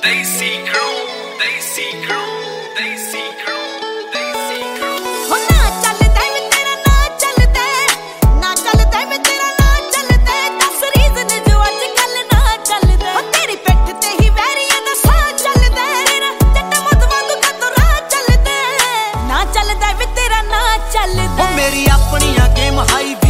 ਦੇਸੀ girl, ਦੇਸੀ girl, ਦੇਸੀ girl, ਦੇਸੀ girl। ਹੋ ਨਾ ਚੱਲਦਾ ਵੇ ਤੇਰਾ ਨਾ ਚੱਲਦਾ, ਨਾ ਚੱਲਦਾ ਵੇ ਤੇਰਾ ਨਾ ਚੱਲਦਾ। ਦੱਸ ਰੀਜ਼ਨ ਜੋ ਅੱਜ ਕੱਲ ਨਾ ਚੱਲਦਾ। ਹੋ ਤੇਰੀ ਪਿੱਠ ਤੇ ਹੀ ਵੈਰੀਆਂ ਦਾ ਸਾਹ ਚੱਲਦਾ। ਤੇਰਾ ਜੱਟ ਮੁੱਦ ਵਾਂਗੂ ਕਦੋਂ ਰਾਹ ਚੱਲਦਾ। ਨਾ ਚੱਲਦਾ ਵੇ ਤੇਰਾ ਨਾ ਚੱਲਦਾ। ਹੋ ਮੇਰੀ ਆਪਣੀਆਂ ਗੇਮ ਹਾਈ